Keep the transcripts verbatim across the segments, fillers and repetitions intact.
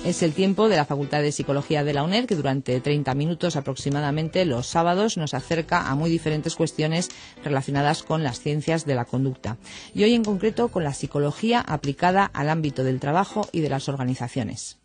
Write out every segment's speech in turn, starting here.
Es el tiempo de la Facultad de Psicología de la UNED, que durante treinta minutos aproximadamente los sábados nos acerca a muy diferentes cuestiones relacionadas con las ciencias de la conducta. Y hoy en concreto con la psicología aplicada al ámbito del trabajo y de las organizaciones.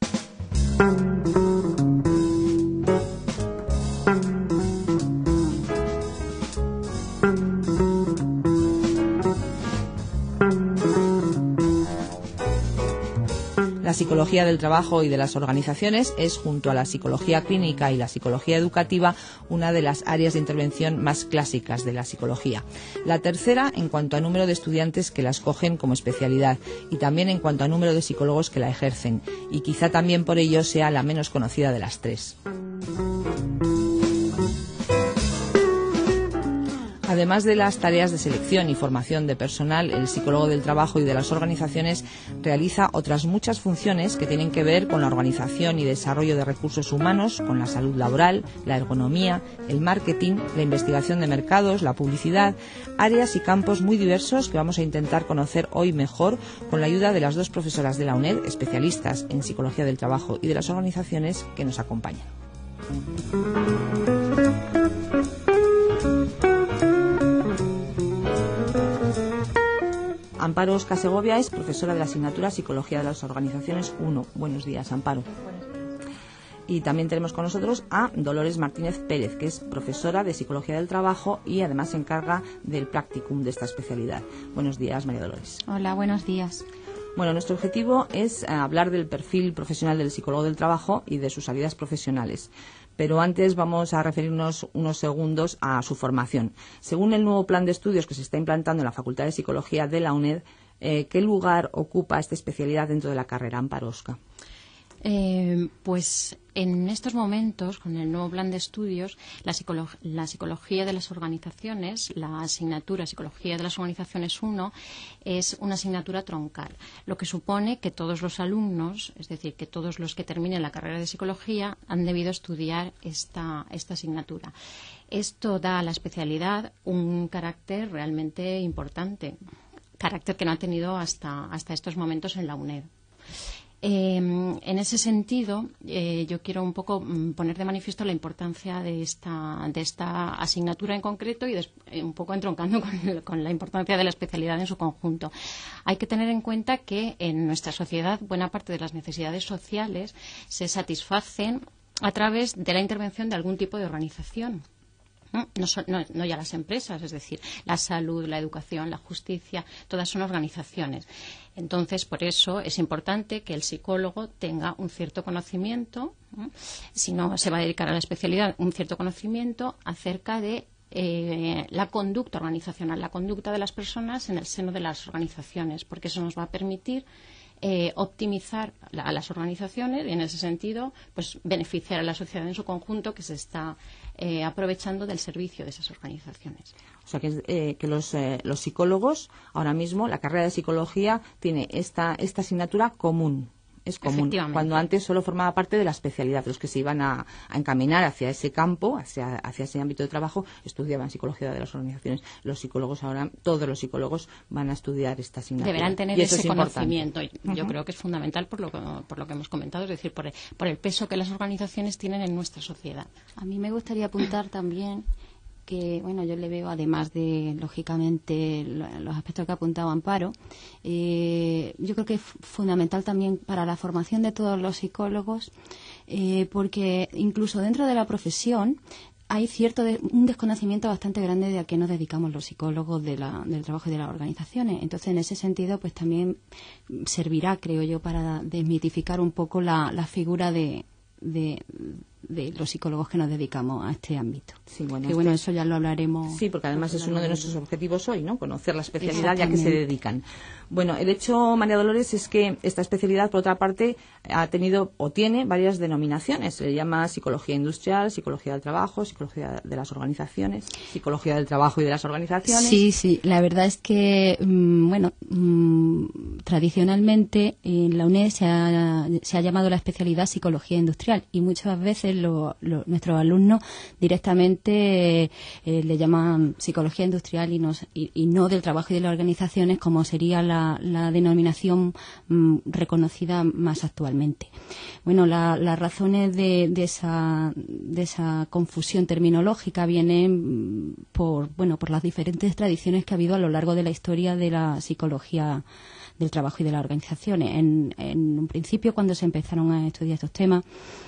La psicología del trabajo y de las organizaciones es, junto a la psicología clínica y la psicología educativa, una de las áreas de intervención más clásicas de la psicología. La tercera en cuanto a número de estudiantes que la escogen como especialidad y también en cuanto a número de psicólogos que la ejercen, y quizá también por ello sea la menos conocida de las tres. Además de las tareas de selección y formación de personal, el psicólogo del trabajo y de las organizaciones realiza otras muchas funciones que tienen que ver con la organización y desarrollo de recursos humanos, con la salud laboral, la ergonomía, el marketing, la investigación de mercados, la publicidad, áreas y campos muy diversos que vamos a intentar conocer hoy mejor con la ayuda de las dos profesoras de la UNED, especialistas en psicología del trabajo y de las organizaciones, que nos acompañan. Amparo Osca Segovia es profesora de la asignatura Psicología de las Organizaciones uno. Buenos días, Amparo. Buenos días. Y también tenemos con nosotros a Dolores Martínez Pérez, que es profesora de Psicología del Trabajo y además se encarga del practicum de esta especialidad. Buenos días, María Dolores. Hola, buenos días. Bueno, nuestro objetivo es hablar del perfil profesional del psicólogo del trabajo y de sus salidas profesionales. Pero antes vamos a referirnos unos segundos a su formación. Según el nuevo plan de estudios que se está implantando en la Facultad de Psicología de la UNED, eh, ¿qué lugar ocupa esta especialidad dentro de la carrera, Amparo Osca? Eh, pues en estos momentos, con el nuevo plan de estudios, la, psicolo la psicología de las organizaciones, la asignatura Psicología de las Organizaciones uno, es una asignatura troncal, lo que supone que todos los alumnos, es decir, que todos los que terminen la carrera de psicología, han debido estudiar esta, esta asignatura. Esto da a la especialidad un carácter realmente importante, carácter que no ha tenido hasta, hasta estos momentos en la UNED. Eh, en ese sentido, eh, yo quiero un poco mm, poner de manifiesto la importancia de esta, de esta asignatura en concreto y des, eh, un poco entroncando con, el, con la importancia de la especialidad en su conjunto. Hay que tener en cuenta que en nuestra sociedad buena parte de las necesidades sociales se satisfacen a través de la intervención de algún tipo de organización. No, son, no, no ya las empresas, es decir, la salud, la educación, la justicia, todas son organizaciones. Entonces, por eso es importante que el psicólogo tenga un cierto conocimiento, ¿no? Si no se va a dedicar a la especialidad, un cierto conocimiento acerca de eh, la conducta organizacional, la conducta de las personas en el seno de las organizaciones, porque eso nos va a permitir Eh, optimizar la, a las organizaciones y en ese sentido pues beneficiar a la sociedad en su conjunto que se está eh, aprovechando del servicio de esas organizaciones. O sea que, eh, que los, eh, los psicólogos ahora mismo, la carrera de psicología tiene esta, esta asignatura común. Es común, cuando antes solo formaba parte de la especialidad. Los que se iban a, a encaminar hacia ese campo, hacia, hacia ese ámbito de trabajo, estudiaban psicología de las organizaciones. Los psicólogos ahora, todos los psicólogos van a estudiar esta asignatura. Deberán tener y eso ese es conocimiento. Uh-huh. Yo creo que es fundamental por lo que, por lo que hemos comentado, es decir, por el, por el peso que las organizaciones tienen en nuestra sociedad. A mí me gustaría apuntar también que, bueno, yo le veo, además de, lógicamente, los aspectos que ha apuntado Amparo, eh, yo creo que es fundamental también para la formación de todos los psicólogos, eh, porque incluso dentro de la profesión hay cierto de, un desconocimiento bastante grande de a qué nos dedicamos los psicólogos de la, del trabajo y de las organizaciones. Entonces, en ese sentido, pues también servirá, creo yo, para desmitificar un poco la, la figura de, de de los psicólogos que nos dedicamos a este ámbito. Sí, bueno, que bueno, eso ya lo hablaremos. Sí, porque además es uno de nuestros objetivos hoy, ¿no? Conocer la especialidad ya que se dedican. Bueno, el hecho, María Dolores, es que esta especialidad, por otra parte, ha tenido o tiene varias denominaciones. Se le llama psicología industrial, psicología del trabajo, psicología de las organizaciones, psicología del trabajo y de las organizaciones. Sí, sí. La verdad es que, mmm, bueno, mmm, tradicionalmente en la UNED se ha, se ha llamado la especialidad psicología industrial y muchas veces veces lo, lo, nuestros alumnos directamente eh, eh, le llaman psicología industrial y no, y, y no del trabajo y de las organizaciones, como sería la, la denominación mm, reconocida más actualmente. Bueno, la, las razones de, de, esa, de esa confusión terminológica vienen por, bueno, por las diferentes tradiciones que ha habido a lo largo de la historia de la psicología del trabajo y de las organizaciones. En, en un principio, cuando se empezaron a estudiar estos temas,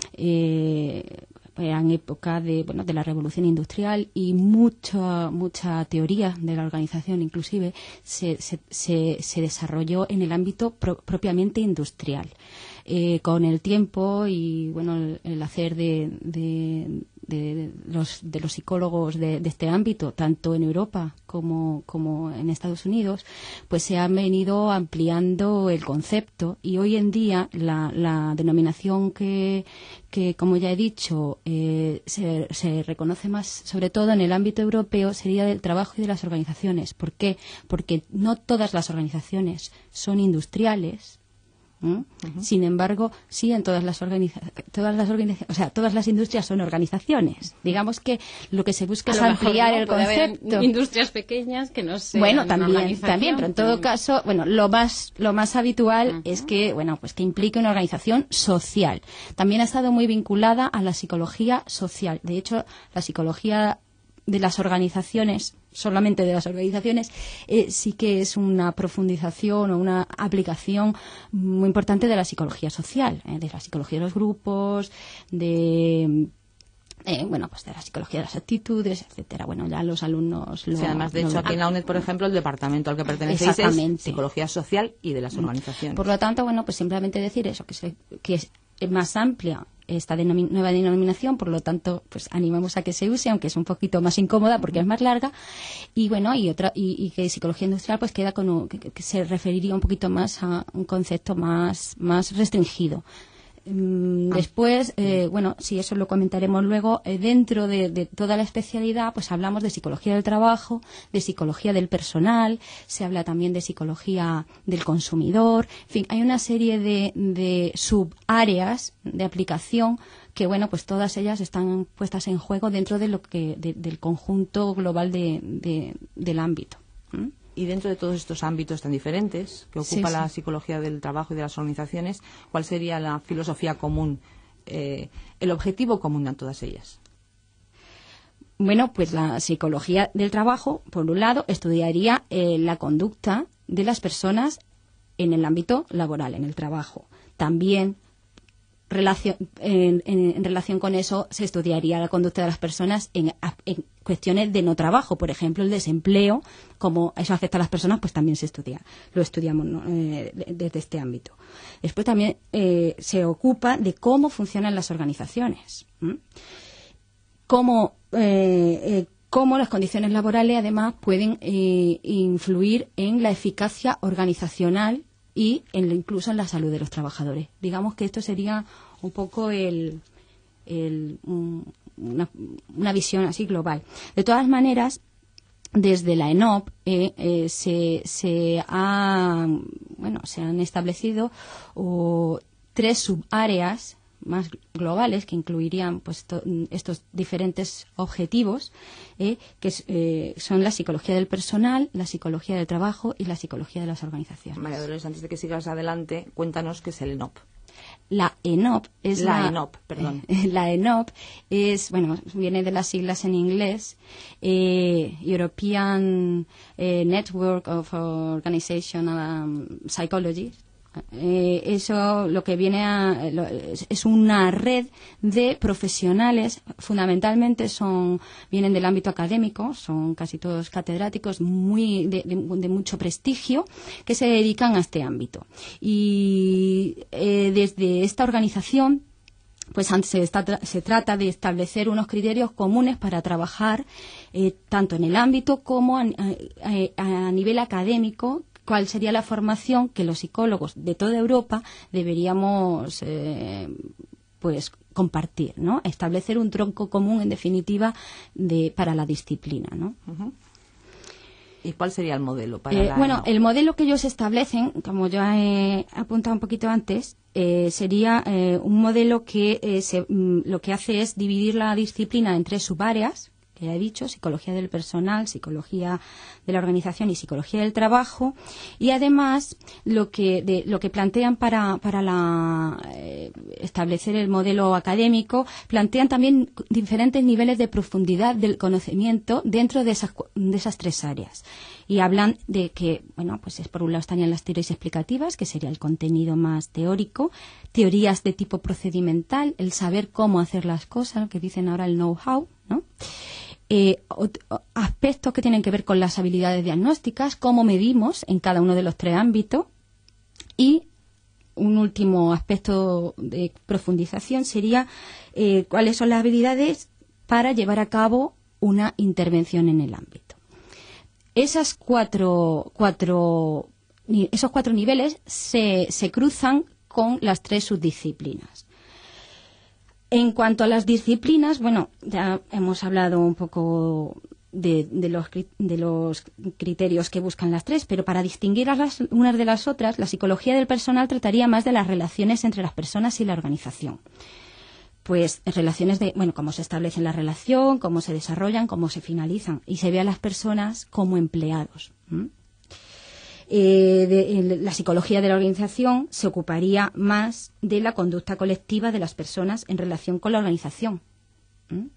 eh, eran épocas de, bueno, de la revolución industrial y mucha mucha teoría de la organización, inclusive, se, se, se, se desarrolló en el ámbito pro, propiamente industrial. Eh, con el tiempo y bueno el, el hacer de, de, de, los, de los psicólogos de, de este ámbito, tanto en Europa como, como en Estados Unidos, pues se ha venido ampliando el concepto y hoy en día la, la denominación que, que, como ya he dicho, eh, se, se reconoce más, sobre todo en el ámbito europeo, sería del trabajo y de las organizaciones. ¿Por qué? Porque no todas las organizaciones son industriales. ¿Mm? Uh-huh. Sin embargo, sí, en todas las organizaciones, todas las organizaciones, o sea, todas las industrias son organizaciones. Digamos que lo que se busca es ampliar no, el concepto. Industrias pequeñas que no sean bueno, también, también, pero en todo caso, bueno, lo más, lo más habitual uh-huh. es que, bueno, pues que implique una organización social. También ha estado muy vinculada a la psicología social. De hecho, la psicología de las organizaciones, solamente de las organizaciones, eh, sí que es una profundización o una aplicación muy importante de la psicología social, eh, de la psicología de los grupos, de eh, bueno, pues de la psicología de las actitudes, etcétera. Bueno, ya los alumnos lo, sí, además, de lo, hecho, aquí en la UNED, por ejemplo, el departamento al que pertenecéis es psicología social y de las organizaciones. Por lo tanto, bueno, pues simplemente decir eso, que, se, que es más amplia esta denomin- nueva denominación, por lo tanto, pues animamos a que se use, aunque es un poquito más incómoda porque es más larga, y bueno, y otra y, y que psicología industrial pues queda con un, que, que se referiría un poquito más a un concepto más más restringido. Después, eh, bueno, sí, eso lo comentaremos luego. Eh, dentro de, de toda la especialidad, pues hablamos de psicología del trabajo, de psicología del personal, se habla también de psicología del consumidor. En fin, hay una serie de, de subáreas de aplicación que, bueno, pues todas ellas están puestas en juego dentro de lo que de, del conjunto global de, de, del ámbito. ¿Mm? Y dentro de todos estos ámbitos tan diferentes que ocupa sí, la sí. psicología del trabajo y de las organizaciones, ¿cuál sería la filosofía común, eh, el objetivo común a todas ellas? Bueno, pues la psicología del trabajo, por un lado, estudiaría eh, la conducta de las personas en el ámbito laboral, en el trabajo. También relación, en, en, en relación con eso se estudiaría la conducta de las personas en, en cuestiones de no trabajo, por ejemplo el desempleo, como eso afecta a las personas, pues también se estudia, lo estudiamos, ¿no? eh, desde este ámbito. Después también eh, se ocupa de cómo funcionan las organizaciones, ¿m? cómo eh, eh, cómo las condiciones laborales además pueden eh, influir en la eficacia organizacional y en, incluso en la salud de los trabajadores. Digamos que esto sería un poco el, el, un, una, una visión así global. De todas maneras, desde la ENOP eh, eh, se, se, ha, bueno, se han establecido oh, tres subáreas más globales que incluirían pues to, estos diferentes objetivos eh, que es, eh, son la psicología del personal, la psicología del trabajo y la psicología de las organizaciones. María Dolores, antes de que sigas adelante, cuéntanos qué es el ENOP. La ENOP es la, la ENOP, perdón. Eh, la ENOP es, bueno, viene de las siglas en inglés, eh, European eh, Network of Organizational um, Psychology. Eh, eso lo que viene a, lo, es, es una red de profesionales, fundamentalmente son vienen del ámbito académico, son casi todos catedráticos muy de, de, de mucho prestigio que se dedican a este ámbito. Y eh, desde esta organización pues se, está, se trata de establecer unos criterios comunes para trabajar eh, tanto en el ámbito como a, a, a nivel académico, cuál sería la formación que los psicólogos de toda Europa deberíamos eh, pues compartir, ¿no? Establecer un tronco común, en definitiva, de, para la disciplina, ¿no? Uh-huh. ¿Y cuál sería el modelo para eh, la Bueno, no? el modelo que ellos establecen, como ya he apuntado un poquito antes, eh, sería eh, un modelo que eh, se, mm, lo que hace es dividir la disciplina en tres subáreas, que ya he dicho: psicología del personal, psicología de la organización y psicología del trabajo. Y además lo que de, lo que plantean para para la, eh, establecer el modelo académico, plantean también diferentes niveles de profundidad del conocimiento dentro de esas de esas tres áreas. Y hablan de que, bueno, pues es, por un lado estarían las teorías explicativas, que sería el contenido más teórico, teorías de tipo procedimental, el saber cómo hacer las cosas, lo que dicen ahora el know-how, ¿no? Eh, aspectos que tienen que ver con las habilidades diagnósticas, cómo medimos en cada uno de los tres ámbitos. Y un último aspecto de profundización sería eh, cuáles son las habilidades para llevar a cabo una intervención en el ámbito. Esas cuatro, cuatro, esos cuatro niveles se, se cruzan con las tres subdisciplinas. En cuanto a las disciplinas, bueno, ya hemos hablado un poco de, de, los, de los criterios que buscan las tres, pero para distinguirlas unas de las otras, la psicología del personal trataría más de las relaciones entre las personas y la organización. Pues relaciones de, bueno, cómo se establece la relación, cómo se desarrollan, cómo se finalizan, y se ve a las personas como empleados. ¿Mm? Eh, de, de, la psicología de la organización se ocuparía más de la conducta colectiva de las personas en relación con la organización. ¿Mm?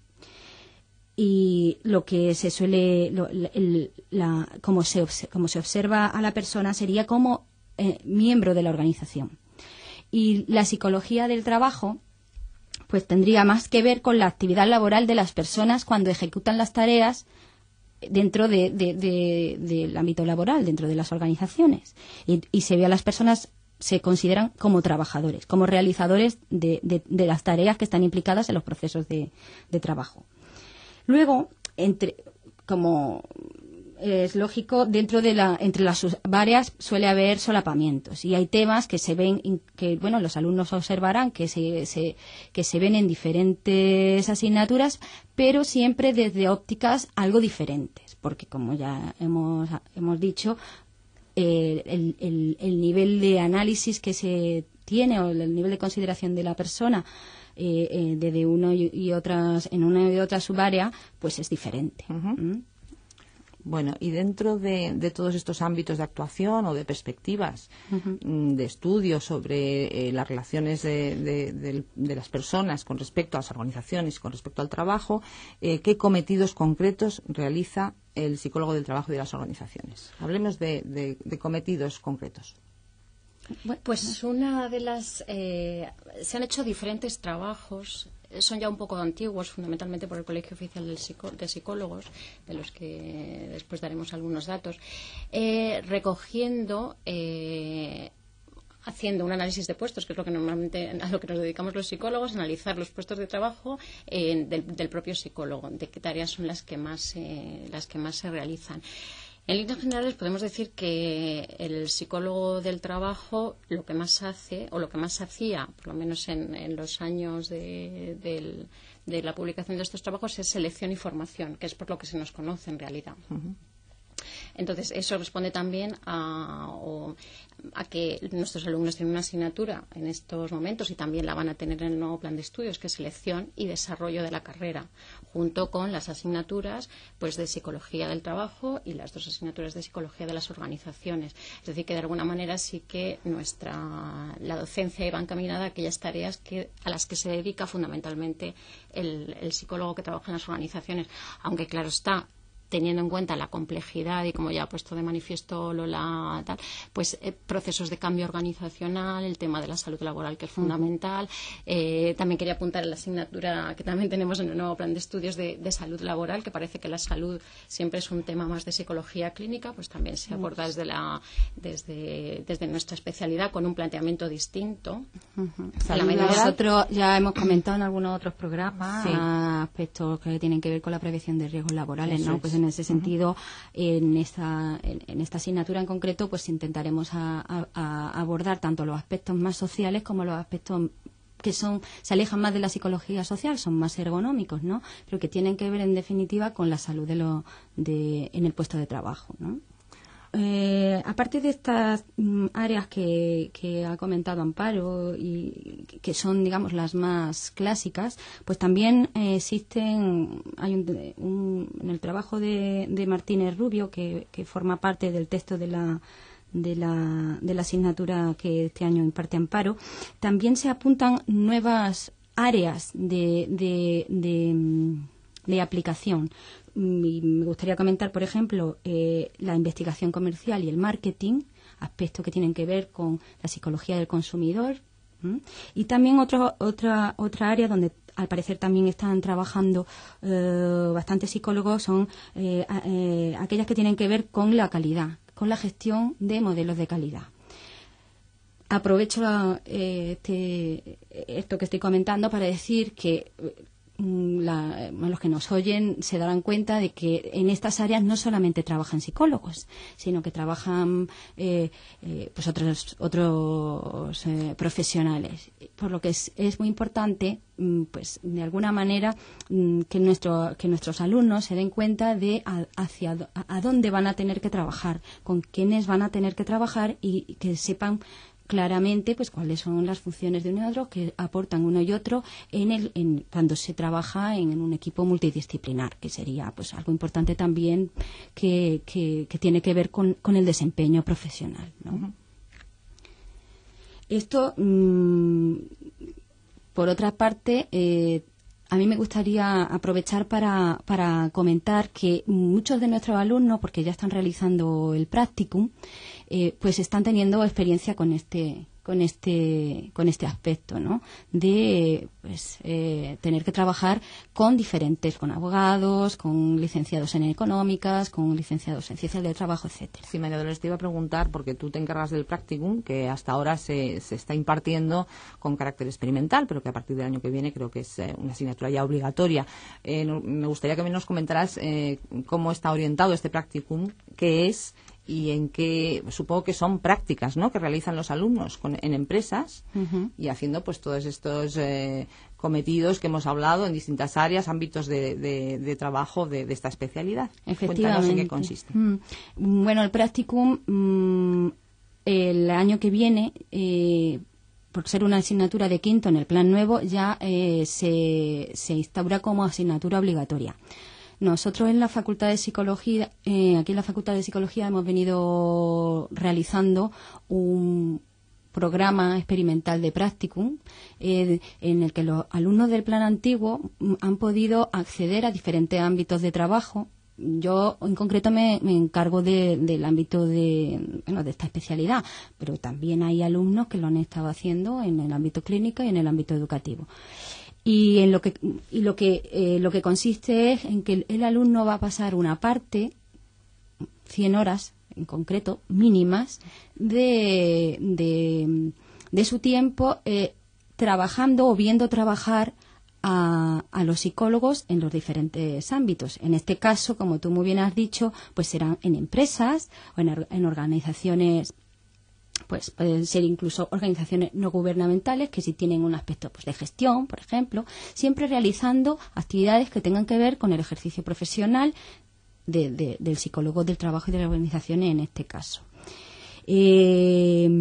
Y lo que se suele, lo, el, la, como, se, como se observa a la persona sería como eh, miembro de la organización. Y la psicología del trabajo pues tendría más que ver con la actividad laboral de las personas cuando ejecutan las tareas dentro de, de, de, del ámbito laboral, dentro de las organizaciones. Y, y se ve a las personas, se consideran como trabajadores, como realizadores de, de, de las tareas que están implicadas en los procesos de, de trabajo. Luego, entre, como es lógico, dentro de la, entre las subáreas suele haber solapamientos, y hay temas que se ven, que bueno, los alumnos observarán que se, se, que se ven en diferentes asignaturas, pero siempre desde ópticas algo diferentes, porque como ya hemos, hemos dicho, eh, el, el, el nivel de análisis que se tiene, o el nivel de consideración de la persona eh, eh, desde uno y, y otras, en una y otra subárea, pues es diferente. Uh-huh. ¿Mm? Bueno, y dentro de, de todos estos ámbitos de actuación o de perspectivas, uh-huh, de estudio sobre eh, las relaciones de, de, de, de las personas con respecto a las organizaciones y con respecto al trabajo, eh, ¿qué cometidos concretos realiza el psicólogo del trabajo y de las organizaciones? Hablemos de, de, de cometidos concretos. Pues una de las... Eh, se han hecho diferentes trabajos, son ya un poco antiguos, fundamentalmente por el Colegio Oficial del Psicó- de Psicólogos, de los que después daremos algunos datos, eh, recogiendo... Eh, haciendo un análisis de puestos, que es lo que normalmente a lo que nos dedicamos los psicólogos, analizar los puestos de trabajo eh, del, del propio psicólogo, de qué tareas son las que más eh, las que más se realizan. En líneas generales podemos decir que el psicólogo del trabajo lo que más hace, o lo que más hacía, por lo menos en, en los años de, de, de la publicación de estos trabajos, es selección y formación, que es por lo que se nos conoce en realidad. Uh-huh. Entonces, eso responde también a, o, a que nuestros alumnos tienen una asignatura en estos momentos, y también la van a tener en el nuevo plan de estudios, que es selección y desarrollo de la carrera, junto con las asignaturas pues de psicología del trabajo y las dos asignaturas de psicología de las organizaciones. Es decir, que de alguna manera sí que nuestra la docencia va encaminada a aquellas tareas que, a las que se dedica fundamentalmente el, el psicólogo que trabaja en las organizaciones. Aunque, claro está, teniendo en cuenta la complejidad y, como ya ha puesto de manifiesto Lola, tal, pues eh, procesos de cambio organizacional, el tema de la salud laboral, que es fundamental. Eh, también quería apuntar en la asignatura que también tenemos en el nuevo plan de estudios de, de salud laboral, que parece que la salud siempre es un tema más de psicología clínica, pues también se aborda desde, la, desde, desde nuestra especialidad con un planteamiento distinto. Uh-huh. Nosotros ya hemos comentado en algunos otros programas, sí, aspectos que tienen que ver con la prevención de riesgos laborales, ¿no? Pues en ese sentido, uh-huh, en esta en, en esta asignatura en concreto, pues intentaremos a, a, a abordar tanto los aspectos más sociales como los aspectos que son se alejan más de la psicología social, son más ergonómicos, ¿no? Pero que tienen que ver en definitiva con la salud de lo, de, en el puesto de trabajo, ¿no? Eh, aparte de estas mm, áreas que, que ha comentado Amparo y que son, digamos, las más clásicas, pues también eh, existen, hay un, un, en el trabajo de, de Martínez Rubio, que, que forma parte del texto de la de la, de la asignatura que este año imparte Amparo, también se apuntan nuevas áreas de, de, de, de aplicación. Y me gustaría comentar, por ejemplo, eh, la investigación comercial y el marketing, aspectos que tienen que ver con la psicología del consumidor. ¿m? Y también otro, otra, otra área donde al parecer también están trabajando eh, bastantes psicólogos son eh, eh, aquellas que tienen que ver con la calidad, con la gestión de modelos de calidad. Aprovecho la, eh, este, esto que estoy comentando para decir que la, los que nos oyen se darán cuenta de que en estas áreas no solamente trabajan psicólogos, sino que trabajan eh, eh, pues otros, otros eh, profesionales. Por lo que es, es muy importante, pues de alguna manera, que, nuestro, que nuestros alumnos se den cuenta de a, hacia a, a dónde van a tener que trabajar, con quiénes van a tener que trabajar y, y que sepan claramente pues cuáles son las funciones de uno y otro que aportan uno y otro en el en, cuando se trabaja en, en un equipo multidisciplinar, que sería pues algo importante también que, que, que tiene que ver con, con el desempeño profesional, ¿no? Uh-huh. Esto mmm, por otra parte eh, a mí me gustaría aprovechar para, para comentar que muchos de nuestros alumnos, porque ya están realizando el practicum, eh, pues están teniendo experiencia con este con este con este aspecto, ¿no? De pues eh, tener que trabajar con diferentes, con abogados, con licenciados en económicas, con licenciados en ciencias del trabajo, etcétera. Sí, María Dolores, te iba a preguntar, porque tú te encargas del practicum, que hasta ahora se, se está impartiendo con carácter experimental, pero que a partir del año que viene creo que es eh, una asignatura ya obligatoria. Eh, no, me gustaría que nos comentaras eh, cómo está orientado este practicum, qué es y en qué, supongo que son prácticas, ¿no?, que realizan los alumnos con, en empresas, uh-huh, y haciendo pues todos estos eh, cometidos que hemos hablado en distintas áreas, ámbitos de, de, de trabajo de, de esta especialidad. Efectivamente. Cuéntanos en qué consiste. Mm. Bueno, el practicum mm, el año que viene, eh, por ser una asignatura de quinto en el plan nuevo, ya eh, se, se instaura como asignatura obligatoria. Nosotros en la Facultad de Psicología, eh, aquí en la Facultad de Psicología hemos venido realizando un programa experimental de practicum eh, en el que los alumnos del plan antiguo han podido acceder a diferentes ámbitos de trabajo. Yo en concreto me, me encargo de, del ámbito de, bueno, de esta especialidad, pero también hay alumnos que lo han estado haciendo en el ámbito clínico y en el ámbito educativo. Y en lo que y lo que eh, lo que consiste es en que el, el alumno va a pasar una parte, cien horas en concreto, mínimas, de, de, de su tiempo eh, trabajando o viendo trabajar a, a los psicólogos en los diferentes ámbitos. En este caso, como tú muy bien has dicho, pues serán en empresas o en, en organizaciones, pues pueden ser incluso organizaciones no gubernamentales que sí tienen un aspecto pues de gestión, por ejemplo, siempre realizando actividades que tengan que ver con el ejercicio profesional de, de, del psicólogo del trabajo y de las organizaciones en este caso. Eh,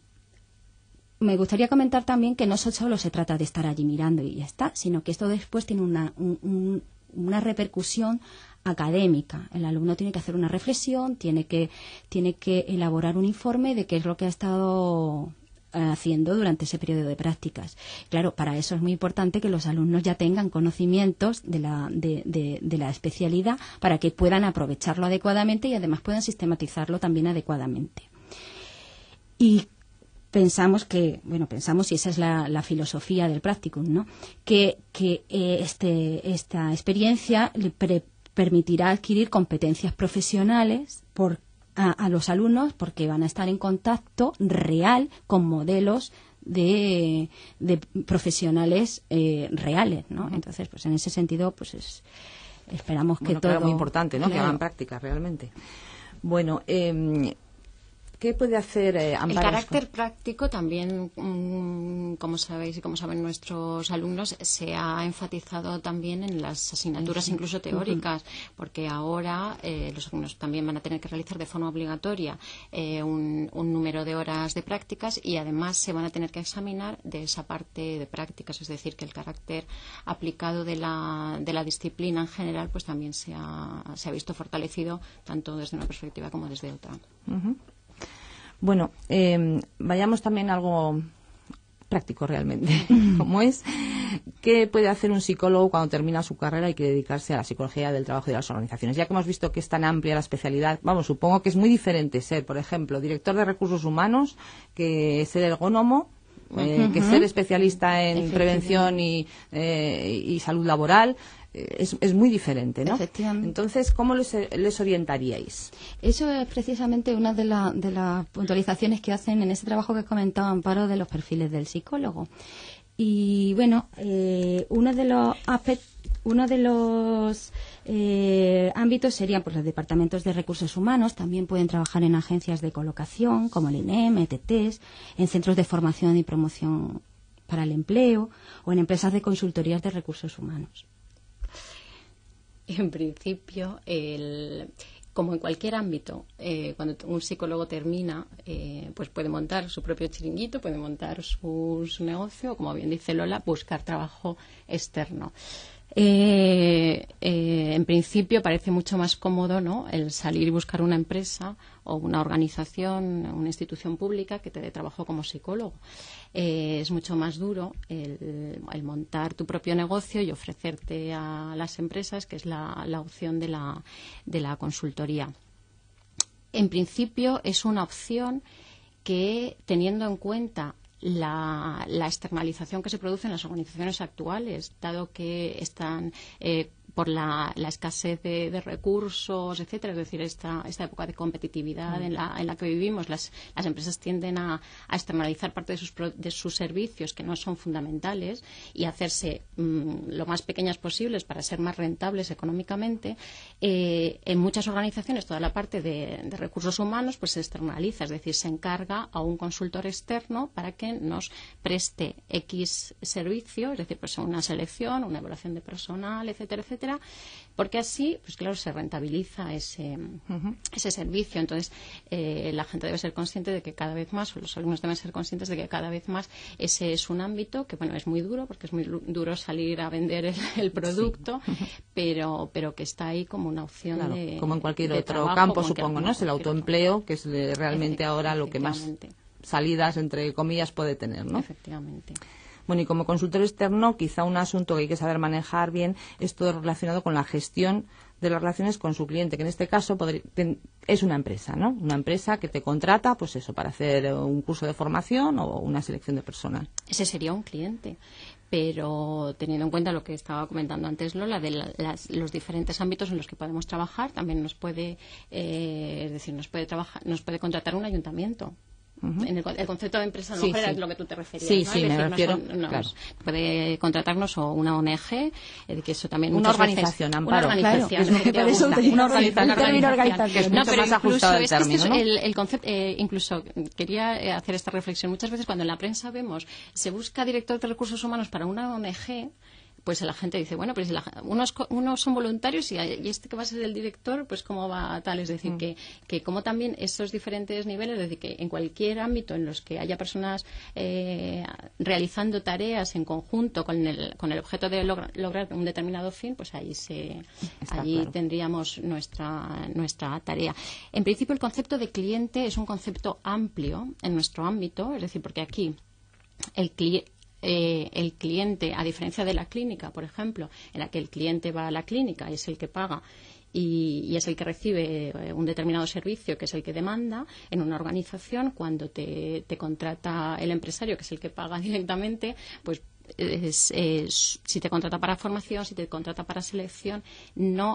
me gustaría comentar también que no solo se trata de estar allí mirando y ya está, sino que esto después tiene una, un, un, una repercusión académica. El alumno tiene que hacer una reflexión, tiene que, tiene que elaborar un informe de qué es lo que ha estado haciendo durante ese periodo de prácticas. Claro, para eso es muy importante que los alumnos ya tengan conocimientos de la, de, de, de la especialidad para que puedan aprovecharlo adecuadamente y además puedan sistematizarlo también adecuadamente. Y pensamos que, bueno, pensamos, y esa es la, la filosofía del practicum, ¿no?, que, que eh, este, esta experiencia le pre permitirá adquirir competencias profesionales por, a, a los alumnos, porque van a estar en contacto real con modelos de, de profesionales eh, reales, ¿no? Entonces, pues en ese sentido, pues es, esperamos que bueno, todo... Claro, muy importante, ¿no?, claro, que hagan prácticas realmente. Bueno, eh, ¿Qué puede hacer eh, Amparo? El carácter práctico también, mmm, como sabéis y como saben nuestros alumnos, se ha enfatizado también en las asignaturas incluso teóricas, uh-huh. porque ahora eh, los alumnos también van a tener que realizar de forma obligatoria eh, un, un número de horas de prácticas y además se van a tener que examinar de esa parte de prácticas, es decir, que el carácter aplicado de la, de la disciplina en general pues también se ha, se ha visto fortalecido tanto desde una perspectiva como desde otra. Uh-huh. Bueno, eh, vayamos también a algo práctico realmente, como es qué puede hacer un psicólogo cuando termina su carrera y quiere dedicarse a la psicología del trabajo y de las organizaciones. Ya que hemos visto que es tan amplia la especialidad, vamos, supongo que es muy diferente ser, por ejemplo, director de recursos humanos que ser ergónomo, eh, uh-huh. que ser especialista en prevención y, eh, y salud laboral. Es, es muy diferente, ¿no? Efectivamente. Entonces, ¿cómo les, les orientaríais? Eso es precisamente una de, la, de las puntualizaciones que hacen en ese trabajo que comentaba Amparo de los perfiles del psicólogo. Y bueno, eh, uno de los aspectos, uno de los eh, ámbitos serían pues, los departamentos de recursos humanos. También pueden trabajar en agencias de colocación como el I N E M, E T Ts, en centros de formación y promoción para el empleo o en empresas de consultorías de recursos humanos. En principio, el, como en cualquier ámbito, eh, cuando un psicólogo termina, eh, pues puede montar su propio chiringuito, puede montar su, su negocio, o como bien dice Lola, buscar trabajo externo. Eh, eh, en principio parece mucho más cómodo, ¿no?, el salir y buscar una empresa o una organización, una institución pública que te dé trabajo como psicólogo. Eh, es mucho más duro el, el montar tu propio negocio y ofrecerte a las empresas, que es la, la opción de la, de la consultoría. En principio es una opción que, teniendo en cuenta La, la externalización que se produce en las organizaciones actuales, dado que están eh, por la, la escasez de, de recursos, etcétera, es decir, esta, esta época de competitividad mm. en, la, en la que vivimos, las, las empresas tienden a, a externalizar parte de sus, de sus servicios que no son fundamentales y hacerse mmm, lo más pequeñas posibles para ser más rentables económicamente. Eh, en muchas organizaciones toda la parte de, de recursos humanos pues se externaliza, es decir, se encarga a un consultor externo para que nos preste X servicio, es decir, pues una selección, una evaluación de personal, etcétera, etcétera, porque así, pues claro, se rentabiliza ese, uh-huh. ese servicio. Entonces, eh, la gente debe ser consciente de que cada vez más, o los alumnos deben ser conscientes de que cada vez más ese es un ámbito que, bueno, es muy duro, porque es muy duro salir a vender el, el producto, sí. pero, pero que está ahí como una opción claro, de como en cualquier de otro trabajo, campo, como supongo, ¿no? Es el autoempleo, que es realmente ahora lo que más salidas, entre comillas, puede tener, ¿no? Efectivamente. Bueno, y como consultor externo, quizá un asunto que hay que saber manejar bien es todo relacionado con la gestión de las relaciones con su cliente, que en este caso podría, ten, es una empresa, ¿no? Una empresa que te contrata, pues eso, para hacer un curso de formación o una selección de personal. Ese sería un cliente. Pero teniendo en cuenta lo que estaba comentando antes Lola, de la, las, los diferentes ámbitos en los que podemos trabajar, también nos puede, eh, es decir, nos puede trabajar, nos puede contratar un ayuntamiento. Uh-huh. En el, el concepto de empresa a lo sí, mejor sí. era lo que tú te referías, sí, ¿no? sí, es decir, me refiero, no son, no, claro. puede contratarnos o una O N G, eh, que eso también una organización, veces, Amparo, una organización, claro, es lo que te gusta, una, una organización, organización, organización, que es mucho no, pero más ajustado el término, este ¿no? es el, el concepto, eh, incluso quería hacer esta reflexión. Muchas veces cuando en la prensa vemos se busca director de recursos humanos para una O N G, pues la gente dice, bueno, pues la, unos, unos son voluntarios y, y este que va a ser el director, pues cómo va tal. Es decir, mm. que, que como también esos diferentes niveles, es decir, que en cualquier ámbito en los que haya personas eh, realizando tareas en conjunto con el, con el objeto de logra, lograr un determinado fin, pues ahí se, allí claro. tendríamos nuestra, nuestra tarea. En principio, el concepto de cliente es un concepto amplio en nuestro ámbito, es decir, porque aquí el cliente Eh, el cliente, a diferencia de la clínica, por ejemplo, en la que el cliente va a la clínica y es el que paga y, y es el que recibe eh, un determinado servicio, que es el que demanda, en una organización, cuando te, te contrata el empresario, que es el que paga directamente, pues es, es, si te contrata para formación, si te contrata para selección, no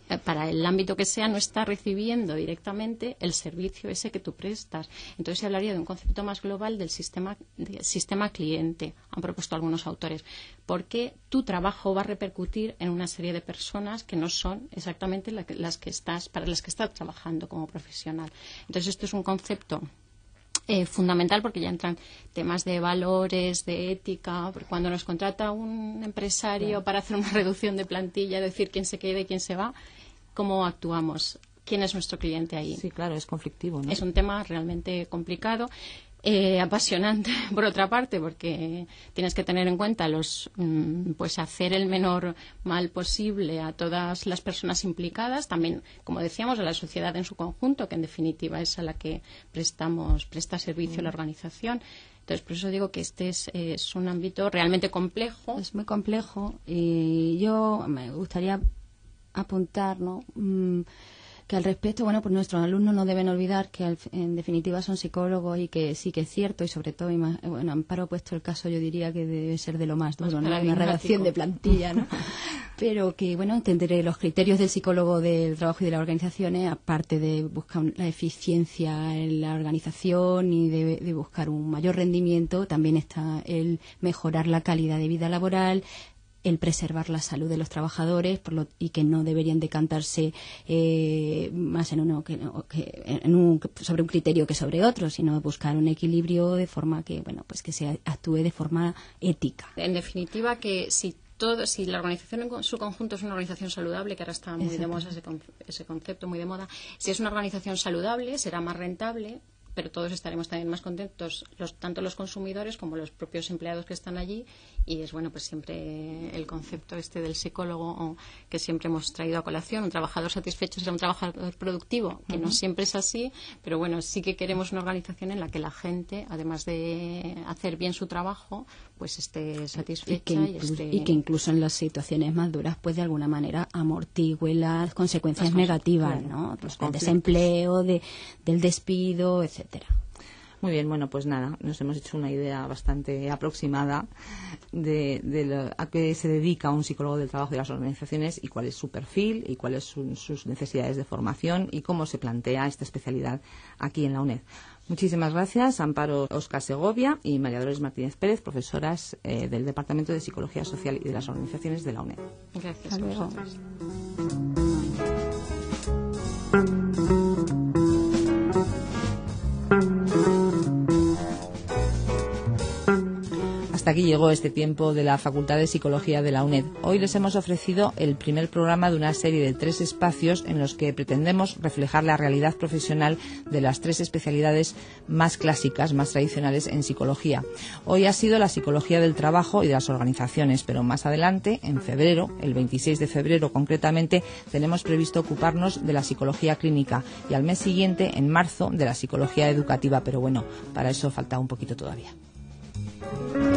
para el ámbito que sea, no está recibiendo directamente el servicio ese que tú prestas. Entonces se hablaría de un concepto más global del sistema, de sistema cliente, han propuesto algunos autores, porque tu trabajo va a repercutir en una serie de personas que no son exactamente la que, las que estás, para las que estás trabajando como profesional. Entonces esto es un concepto Eh, fundamental, porque ya entran temas de valores, de ética, porque cuando nos contrata un empresario para hacer una reducción de plantilla, decir quién se queda y quién se va, ¿cómo actuamos? ¿Quién es nuestro cliente ahí? Sí, claro, es conflictivo, ¿no? Es un tema realmente complicado. Eh, apasionante por otra parte, porque tienes que tener en cuenta los pues hacer el menor mal posible a todas las personas implicadas, también, como decíamos, a la sociedad en su conjunto, que en definitiva es a la que prestamos presta servicio mm. la organización. Entonces, por eso digo que este es, es un ámbito realmente complejo. Es muy complejo, y yo me gustaría apuntar, ¿no? Mm, que al respecto, bueno, pues nuestros alumnos no deben olvidar que al, en definitiva son psicólogos, y que sí que es cierto, y sobre todo, y más, bueno, Amparo ha puesto el caso, yo diría que debe ser de lo más duro, ¿no? Una redacción de plantilla, ¿no? Pero que, bueno, entenderé los criterios del psicólogo del trabajo y de las organizaciones, aparte de buscar la eficiencia en la organización y de, de buscar un mayor rendimiento, también está el mejorar la calidad de vida laboral, el preservar la salud de los trabajadores, por lo, y que no deberían decantarse eh, más en uno que, que en un, sobre un criterio que sobre otro, sino buscar un equilibrio de forma que, bueno, pues que se actúe de forma ética. En definitiva, que si todo, si la organización en su conjunto es una organización saludable, que ahora está muy Exacto. de moda ese, ese concepto, muy de moda, si es una organización saludable, será más rentable, pero todos estaremos también más contentos, los, tanto los consumidores como los propios empleados que están allí. Y es, bueno, pues siempre el concepto este del psicólogo que siempre hemos traído a colación, un trabajador satisfecho será un trabajador productivo, que uh-huh. no siempre es así, pero bueno, sí que queremos una organización en la que la gente, además de hacer bien su trabajo, pues esté satisfecha. Y que, y, esté... y que incluso en las situaciones más duras, pues de alguna manera amortigüe las consecuencias las negativas, claro, ¿no? Pues del desempleo, de, del despido, etcétera. Muy bien, bueno, pues nada, nos hemos hecho una idea bastante aproximada de, de lo, a qué se dedica un psicólogo del trabajo de las organizaciones, y cuál es su perfil, y cuáles son sus necesidades de formación, y cómo se plantea esta especialidad aquí en la UNED. Muchísimas gracias, Amparo Oscar Segovia y María Dolores Martínez Pérez, profesoras eh, del Departamento de Psicología Social y de las Organizaciones de la UNED. Gracias a vosotros. Hasta aquí llegó este tiempo de la Facultad de Psicología de la UNED. Hoy les hemos ofrecido el primer programa de una serie de tres espacios en los que pretendemos reflejar la realidad profesional de las tres especialidades más clásicas, más tradicionales en psicología. Hoy ha sido la psicología del trabajo y de las organizaciones, pero más adelante, en febrero, el veintiséis de febrero concretamente, tenemos previsto ocuparnos de la psicología clínica, y al mes siguiente, en marzo, de la psicología educativa, pero bueno, para eso falta un poquito todavía.